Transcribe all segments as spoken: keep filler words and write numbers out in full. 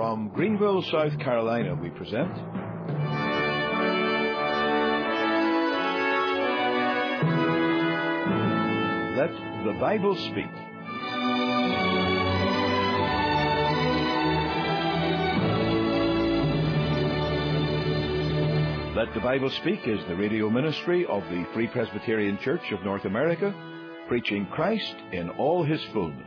From Greenville, South Carolina, we present Let the Bible Speak. Let the Bible Speak is the radio ministry of the Free Presbyterian Church of North America, preaching Christ in all His fullness.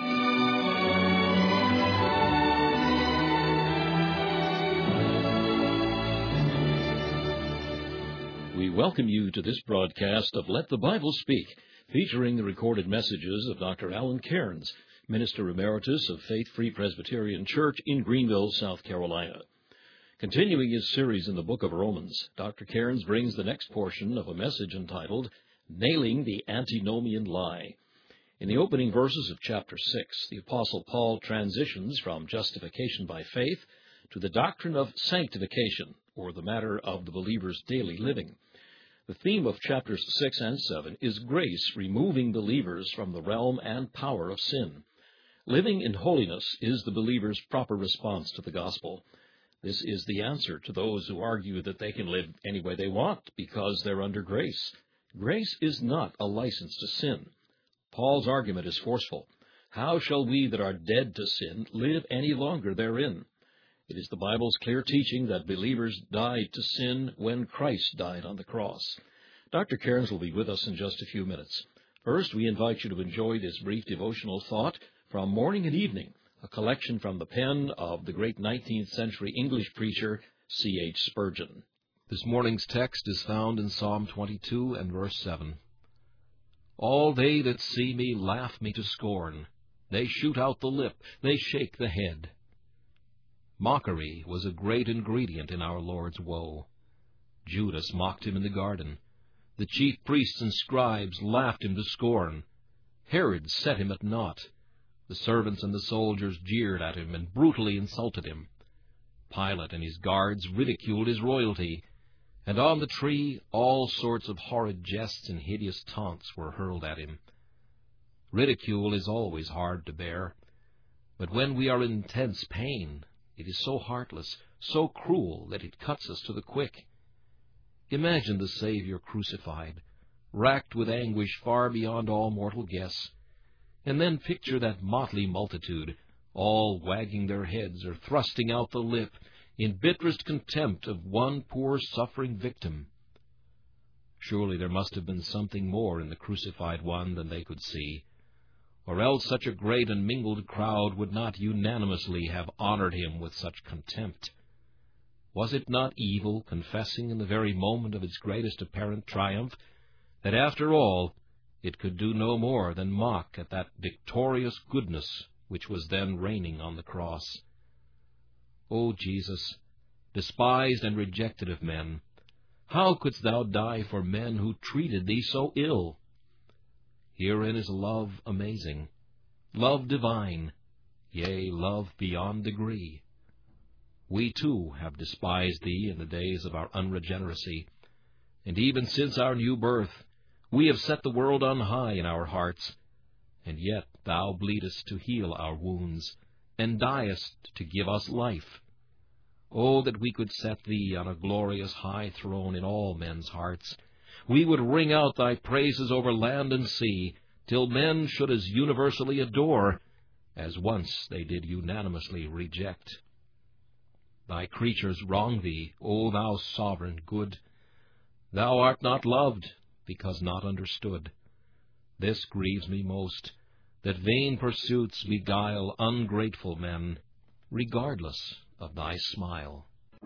We welcome you to this broadcast of Let the Bible Speak, featuring the recorded messages of Doctor Alan Cairns, Minister Emeritus of Faith Free Presbyterian Church in Greenville, South Carolina. Continuing his series in the book of Romans, Doctor Cairns brings the next portion of a message entitled, Nailing the Antinomian Lie. In the opening verses of chapter six, the Apostle Paul transitions from justification by faith to the doctrine of sanctification, or the matter of the believer's daily living. The theme of chapters six and seven is grace removing believers from the realm and power of sin. Living in holiness is the believer's proper response to the gospel. This is the answer to those who argue that they can live any way they want because they're under grace. Grace is not a license to sin. Paul's argument is forceful. How shall we that are dead to sin live any longer therein? It is the Bible's clear teaching that believers died to sin when Christ died on the cross. Doctor Cairns will be with us in just a few minutes. First, we invite you to enjoy this brief devotional thought from Morning and Evening, a collection from the pen of the great nineteenth century English preacher C H Spurgeon. This morning's text is found in Psalm twenty-two and verse seven. All they that see me laugh me to scorn. They shoot out the lip, they shake the head. Mockery was a great ingredient in our Lord's woe. Judas mocked him in the garden. The chief priests and scribes laughed him to scorn. Herod set him at naught. The servants and the soldiers jeered at him and brutally insulted him. Pilate and his guards ridiculed his royalty, and on the tree all sorts of horrid jests and hideous taunts were hurled at him. Ridicule is always hard to bear, but when we are in intense pain, it is so heartless, so cruel, that it cuts us to the quick. Imagine the Savior crucified, racked with anguish far beyond all mortal guess, and then picture that motley multitude, all wagging their heads or thrusting out the lip in bitterest contempt of one poor suffering victim. Surely there must have been something more in the crucified one than they could see, or else such a great and mingled crowd would not unanimously have honored him with such contempt. Was it not evil, confessing in the very moment of its greatest apparent triumph, that after all it could do no more than mock at that victorious goodness which was then reigning on the cross? O Jesus, despised and rejected of men, how couldst thou die for men who treated thee so ill? Herein is love amazing, love divine, yea, love beyond degree. We too have despised thee in the days of our unregeneracy, and even since our new birth we have set the world on high in our hearts, and yet thou bleedest to heal our wounds, and diest to give us life. Oh, that we could set thee on a glorious high throne in all men's hearts! We would ring out thy praises over land and sea, till men should as universally adore, as once they did unanimously reject. Thy creatures wrong thee, O thou sovereign good. Thou art not loved, because not understood. This grieves me most, that vain pursuits beguile ungrateful men, regardless of thy smile.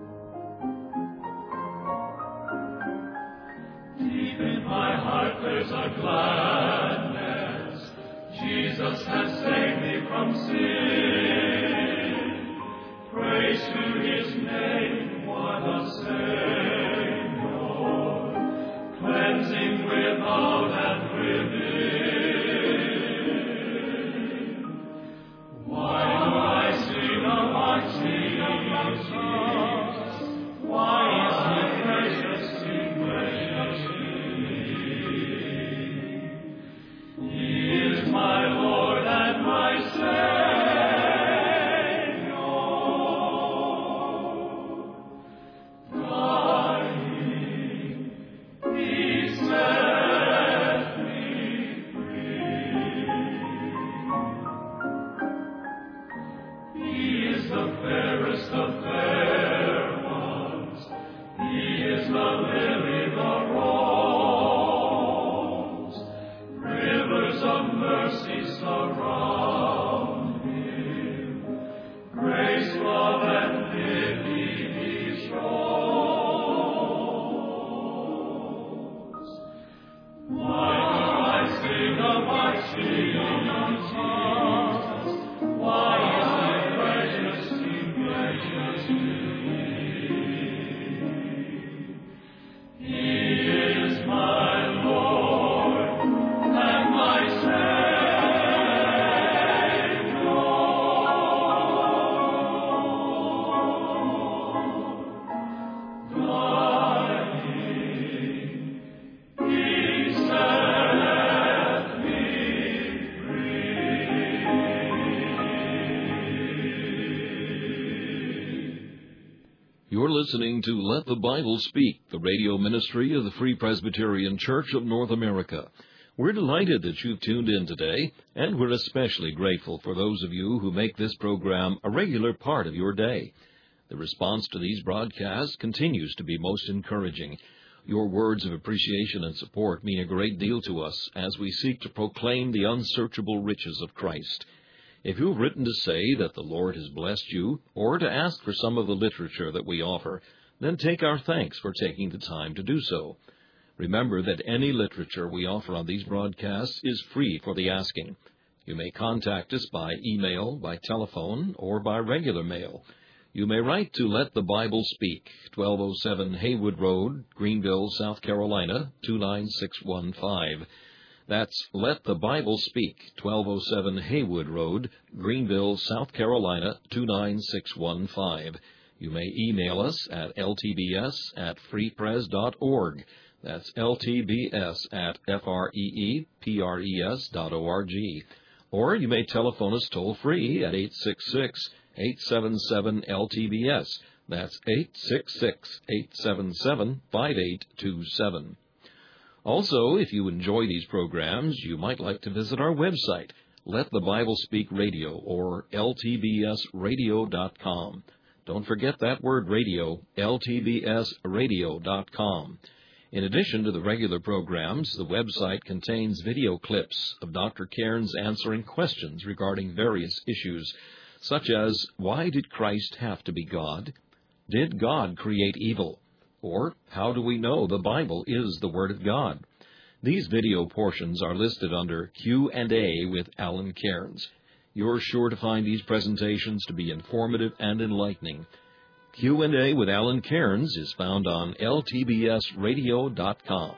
Deep in my heart there's a gladness. Jesus has saved me from sin. Praise to his name, what a Savior, cleansing without and within. Why do I sing of my Jesus? Why is he precious to precious to me? He is my Lord and my Savior. You're listening to Let the Bible Speak, the radio ministry of the Free Presbyterian Church of North America. We're delighted that you've tuned in today, and we're especially grateful for those of you who make this program a regular part of your day. The response to these broadcasts continues to be most encouraging. Your words of appreciation and support mean a great deal to us as we seek to proclaim the unsearchable riches of Christ. If you've written to say that the Lord has blessed you, or to ask for some of the literature that we offer, then take our thanks for taking the time to do so. Remember that any literature we offer on these broadcasts is free for the asking. You may contact us by email, by telephone, or by regular mail. You may write to Let the Bible Speak, twelve oh seven Haywood Road, Greenville, South Carolina, two nine six one five. That's Let the Bible Speak, twelve oh seven Haywood Road, Greenville, South Carolina, two nine six one five. You may email us at l t b s at free pres dot org. That's l t b s at freepres dot org. Or you may telephone us toll-free at eight six six, eight seven seven, L T B S. That's eight six six, eight seven seven, five eight two seven. Also, if you enjoy these programs, you might like to visit our website, Let the Bible Speak Radio, or l t b s radio dot com. Don't forget that word radio, l t b s radio dot com. In addition to the regular programs, the website contains video clips of Doctor Cairns answering questions regarding various issues, such as, why did Christ have to be God? Did God create evil? Or, how do we know the Bible is the Word of God? These video portions are listed under Q and A with Alan Cairns. You're sure to find these presentations to be informative and enlightening. Q and A with Alan Cairns is found on l t b s radio dot com.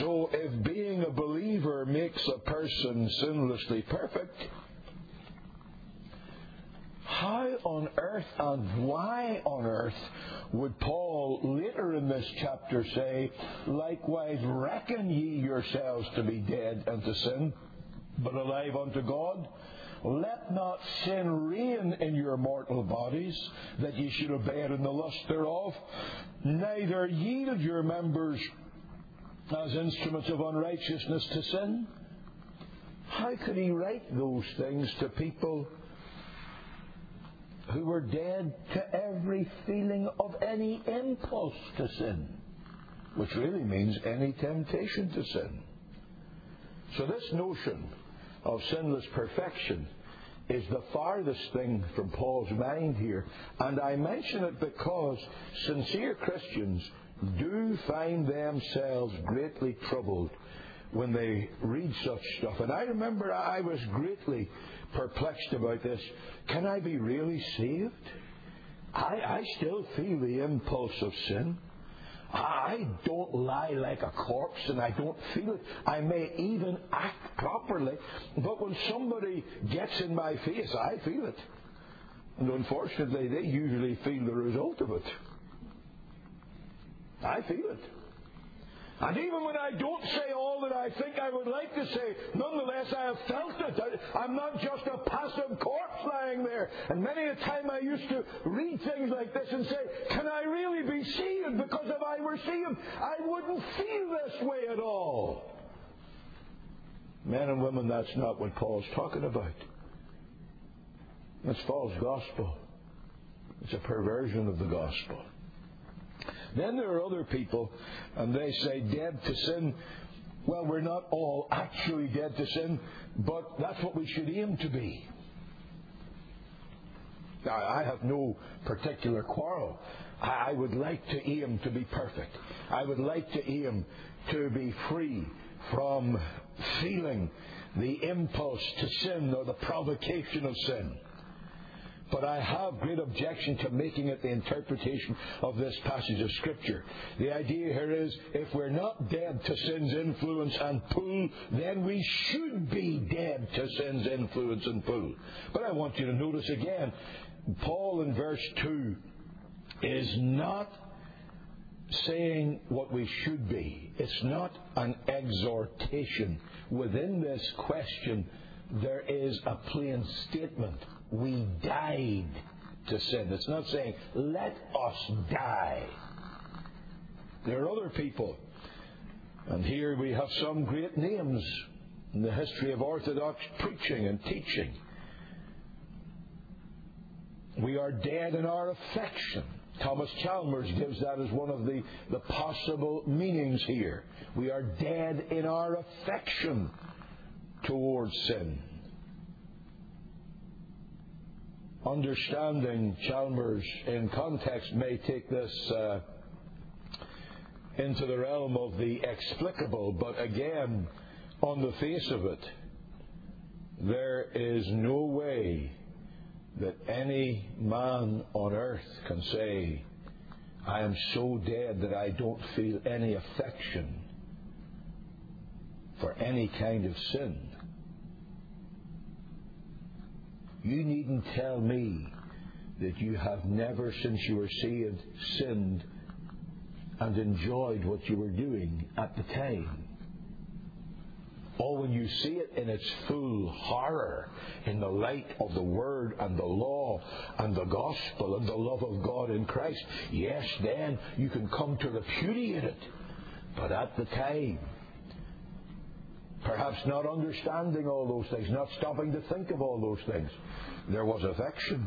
So if being a believer makes a person sinlessly perfect, how on earth and why on earth would Paul later in this chapter say, likewise reckon ye yourselves to be dead unto sin, but alive unto God? Let not sin reign in your mortal bodies, that ye should obey it in the lust thereof. Neither yield your members as instruments of unrighteousness to sin. How could he write those things to people who were dead to every feeling of any impulse to sin, which really means any temptation to sin? So this notion of sinless perfection is the farthest thing from Paul's mind here. And I mention it because sincere Christians do find themselves greatly troubled when they read such stuff. And I remember I was greatly perplexed about this. Can I be really saved? I, I still feel the impulse of sin. I don't lie like a corpse, and I don't feel it. I may even act properly, but when somebody gets in my face, I feel it. And unfortunately, they usually feel the result of it. I feel it. And even when I don't say all that I think I would like to say, nonetheless I have felt it. I, I'm not just a passive corpse lying there. And many a time I used to read things like this and say, can I really be saved? Because if I were saved, I wouldn't feel this way at all. Men and women, that's not what Paul's talking about. That's false gospel. It's a perversion of the gospel. Then there are other people, and they say dead to sin. Well, we're not all actually dead to sin, but that's what we should aim to be. Now, I have no particular quarrel. I would like to aim to be perfect. I would like to aim to be free from feeling the impulse to sin or the provocation of sin. But I have great objection to making it the interpretation of this passage of Scripture. The idea here is, if we're not dead to sin's influence and pull, then we should be dead to sin's influence and pull. But I want you to notice again, Paul in verse two is not saying what we should be. It's not an exhortation. Within this question, there is a plain statement. We died to sin. It's not saying, let us die. There are other people, and here we have some great names in the history of Orthodox preaching and teaching. We are dead in our affection. Thomas Chalmers gives that as one of the, the possible meanings here. We are dead in our affection towards sin. Understanding Chalmers in context may take this uh, into the realm of the explicable, but again, on the face of it, there is no way that any man on earth can say, I am so dead that I don't feel any affection for any kind of sin. You needn't tell me that you have never, since you were saved, sinned and enjoyed what you were doing at the time. Or when you see it in its full horror, in the light of the Word and the law and the gospel and the love of God in Christ, yes, then you can come to repudiate it. But at the time, perhaps not understanding all those things, not stopping to think of all those things, there was affection.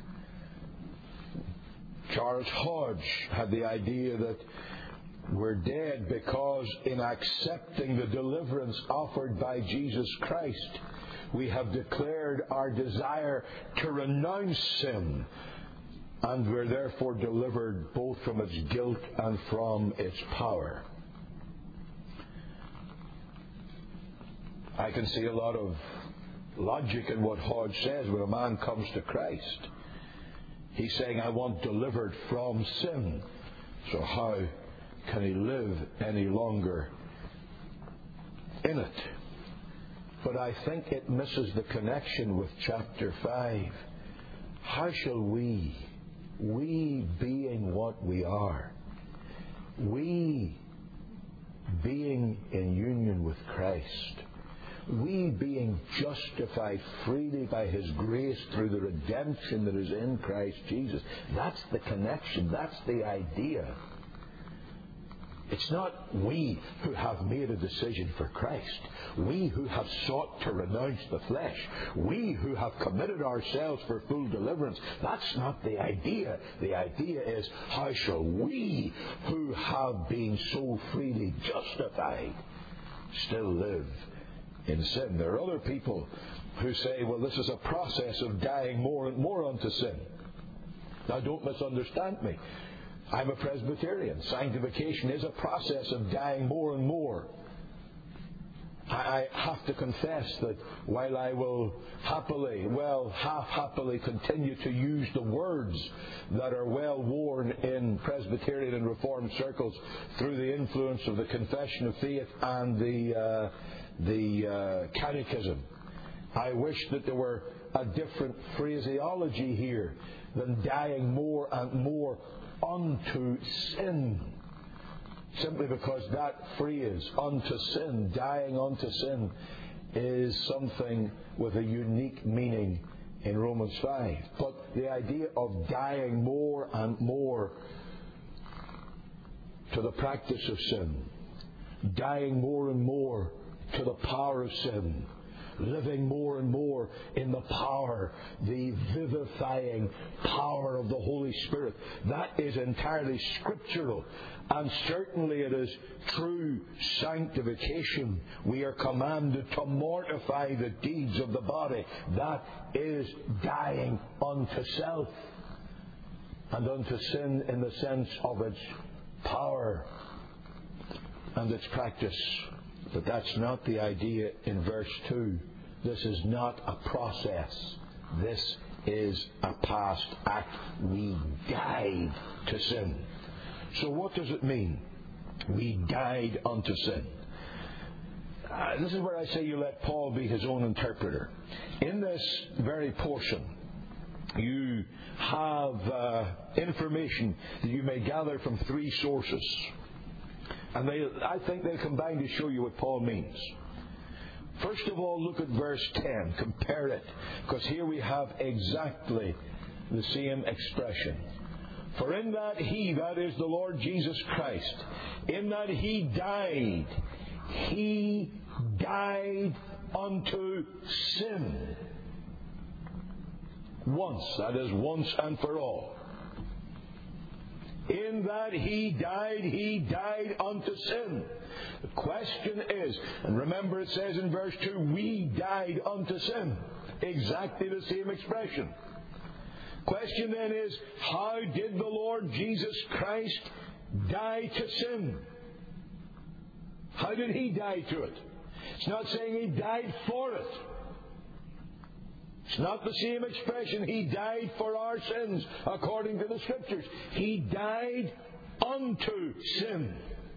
Charles Hodge had the idea that we're dead because in accepting the deliverance offered by Jesus Christ, we have declared our desire to renounce sin, and we're therefore delivered both from its guilt and from its power. I can see a lot of logic in what Hodge says when a man comes to Christ. He's saying, I want delivered from sin. So how can he live any longer in it. But I think it misses the connection with chapter five. How shall we, we being what we are, we being in union with Christ, we being justified freely by His grace through the redemption that is in Christ Jesus, that's the connection, that's the idea. It's not we who have made a decision for Christ. We who have sought to renounce the flesh. We who have committed ourselves for full deliverance. That's not the idea. The idea is, how shall we who have been so freely justified still live in sin? There are other people who say, well, this is a process of dying more and more unto sin. Now, don't misunderstand me. I'm a Presbyterian. Sanctification is a process of dying more and more. I have to confess that while I will happily, well, half-happily continue to use the words that are well worn in Presbyterian and Reformed circles through the influence of the Confession of Faith and the, uh, the uh, Catechism, I wish that there were a different phraseology here than dying more and more unto sin, simply because that phrase, unto sin, dying unto sin, is something with a unique meaning in Romans five. But the idea of dying more and more to the practice of sin, dying more and more to the power of sin, living more and more in the power, the vivifying power of the Holy Spirit. That is entirely scriptural. And certainly it is true sanctification. We are commanded to mortify the deeds of the body. That is dying unto self and unto sin in the sense of its power and its practice. But that's not the idea in verse two. This is not a process. This is a past act. We died to sin. So what does it mean? We died unto sin. Uh, this is where I say you let Paul be his own interpreter. In this very portion, you have uh, information that you may gather from three sources. And they, I think they combine to show you what Paul means. First of all, look at verse ten. Compare it. Because here we have exactly the same expression. For in that He, that is the Lord Jesus Christ, in that He died, He died unto sin. Once, that is once and for all. In that He died, He died unto sin. The question is, and remember it says in verse two, we died unto sin. Exactly the same expression. Question then is, how did the Lord Jesus Christ die to sin? How did He die to it? It's not saying He died for it. It's not the same expression. He died for our sins, according to the Scriptures. He died unto sin.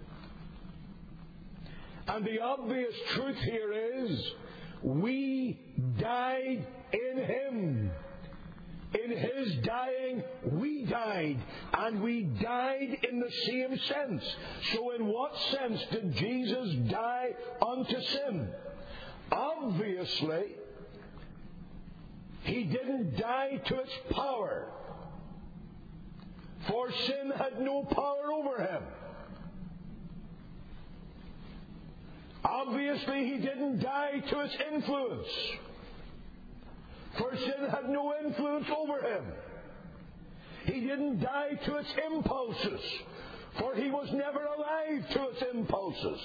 And the obvious truth here is, we died in Him. In His dying, we died. And we died in the same sense. So in what sense did Jesus die unto sin? Obviously, He didn't die to its power. For sin had no power over Him. Obviously, He didn't die to its influence. For sin had no influence over Him. He didn't die to its impulses. For He was never alive to its impulses.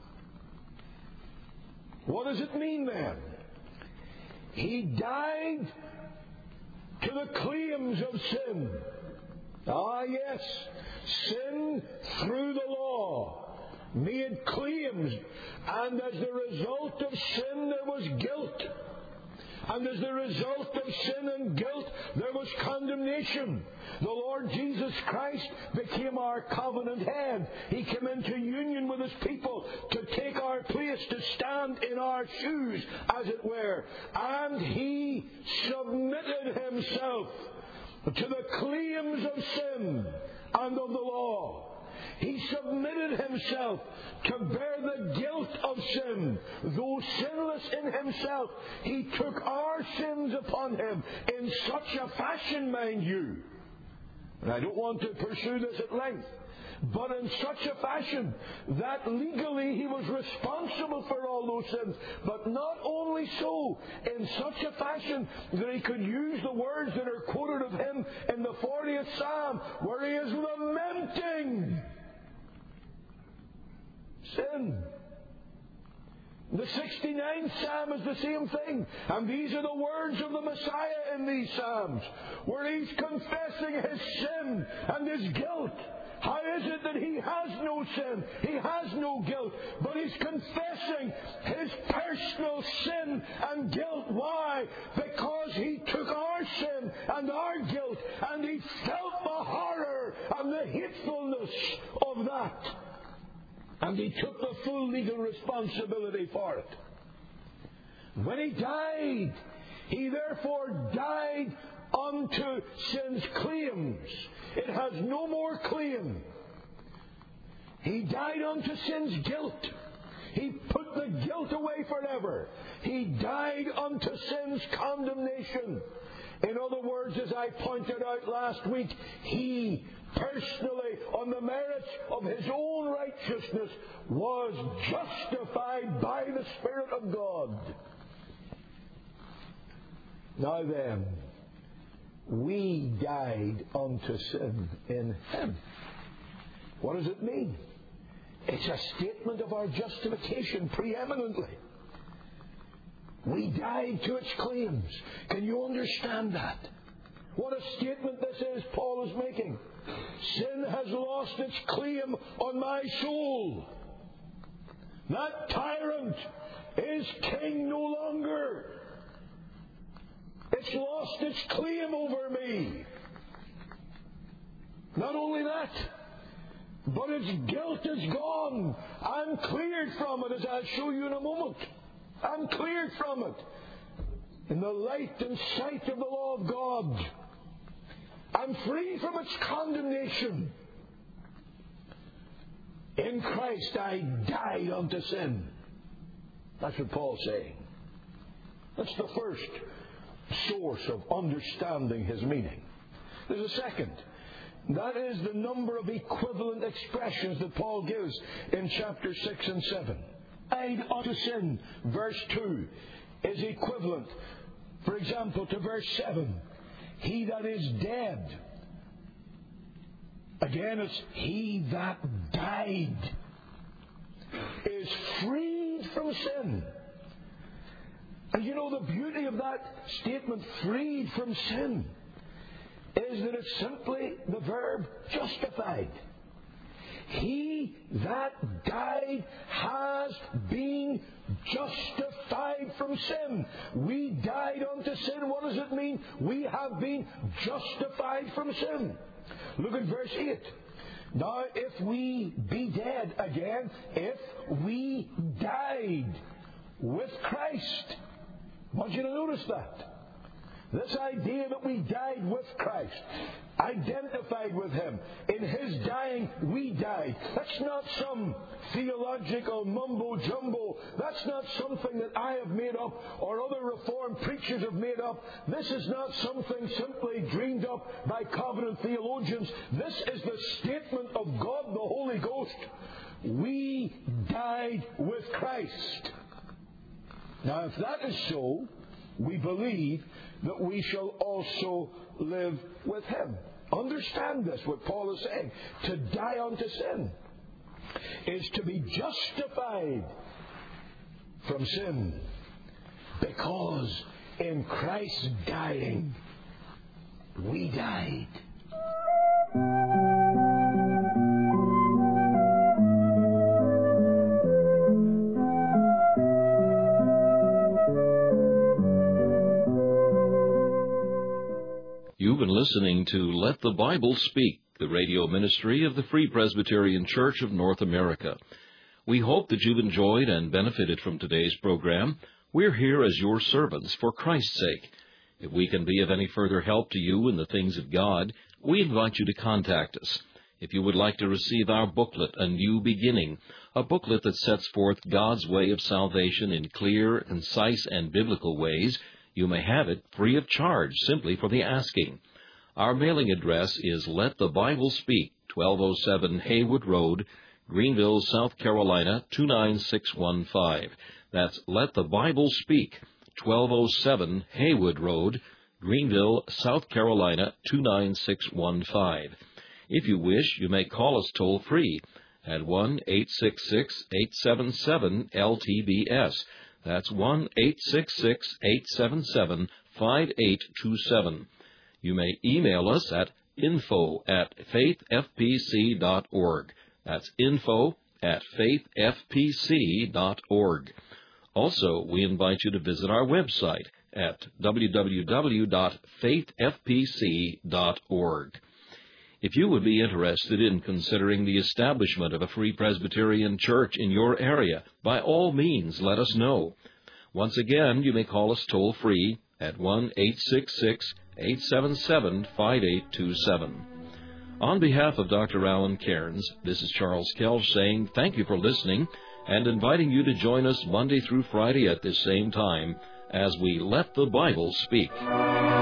What does it mean then? He died to the claims of sin. Ah, yes. Sin through the law made claims, and as the result of sin there was guilt. And as the result of sin and guilt, there was condemnation. The Lord Jesus Christ became our covenant head. He came into union with His people to take our place, to stand there. And he submitted himself to the claims of sin and of the law. He submitted himself to bear the guilt of sin. Though sinless in himself, he took our sins upon him in such a fashion, mind you. And I don't want to pursue this at length, but in such a fashion that legally he was responsible for all those sins. But not only so, in such a fashion that he could use the words that are quoted of him in the fortieth Psalm, where he is lamenting sin. The sixty-ninth Psalm is the same thing. And these are the words of the Messiah in these Psalms, where he's confessing his sin and his guilt. How is it that he has no sin? He has no guilt. But he's confessing his personal sin and guilt. Why? Because he took our sin and our guilt, and he felt the horror and the hatefulness of that. And he took the full legal responsibility for it. When he died, he therefore died unto sin's claims. It has no more claim. He died unto sin's guilt. He put the guilt away forever. He died unto sin's condemnation. In other words, as I pointed out last week, he personally, on the merits of his own righteousness, was justified by the Spirit of God. Now then, we died unto sin in him. What does it mean? It's a statement of our justification preeminently. We died to its claims. Can you understand that? What a statement this is Paul is making. Sin has lost its claim on my soul. That tyrant is king no longer. It's lost its claim over me. Not only that, but its guilt is gone. I'm cleared from it, as I'll show you in a moment. I'm cleared from it. In the light and sight of the law of God, I'm free from its condemnation. In Christ I died unto sin. That's what Paul's saying. That's the first source of understanding his meaning. There's a second. That is the number of equivalent expressions that Paul gives in chapter six and seven. Died unto sin, verse two, is equivalent, for example, to verse seven. He that is dead. Again, it's he that died is freed from sin. And you know, the beauty of that statement, freed from sin, is that it's simply the verb justified. He that died has been justified from sin. We died unto sin. What does it mean? We have been justified from sin. Look at verse eight. Now, if we be dead again, if we died with Christ. I want you to notice that. This idea that we died with Christ, identified with Him. In His dying, we died. That's not some theological mumbo-jumbo. That's not something that I have made up or other Reformed preachers have made up. This is not something simply dreamed up by covenant theologians. This is the statement of God the Holy Ghost. We died with Christ. Now, if that is so, we believe that we shall also live with Him. Understand this, what Paul is saying. To die unto sin is to be justified from sin, because in Christ's dying, we died. You've been listening to Let the Bible Speak, the radio ministry of the Free Presbyterian Church of North America. We hope that you've enjoyed and benefited from today's program. We're here as your servants for Christ's sake. If we can be of any further help to you in the things of God, we invite you to contact us. If you would like to receive our booklet, A New Beginning, a booklet that sets forth God's way of salvation in clear, concise, and biblical ways, you may have it free of charge simply for the asking. Our mailing address is Let the Bible Speak, twelve oh seven Haywood Road, Greenville, South Carolina, two nine six one five. That's Let the Bible Speak, twelve oh seven Haywood Road, Greenville, South Carolina, two nine six one five. If you wish, you may call us toll-free at one eight six six, eight seven seven, L T B S. That's one eight six six, eight seven seven, five eight two seven. You may email us at info at faith f p c dot org. That's info at faith f p c dot org. Also, we invite you to visit our website at w w w dot faith f p c dot org. If you would be interested in considering the establishment of a Free Presbyterian Church in your area, by all means, let us know. Once again, you may call us toll-free at one eight six six, eight seven seven, five eight two seven. On behalf of Doctor Alan Cairns, this is Charles Kelch saying thank you for listening and inviting you to join us Monday through Friday at this same time as we Let the Bible Speak.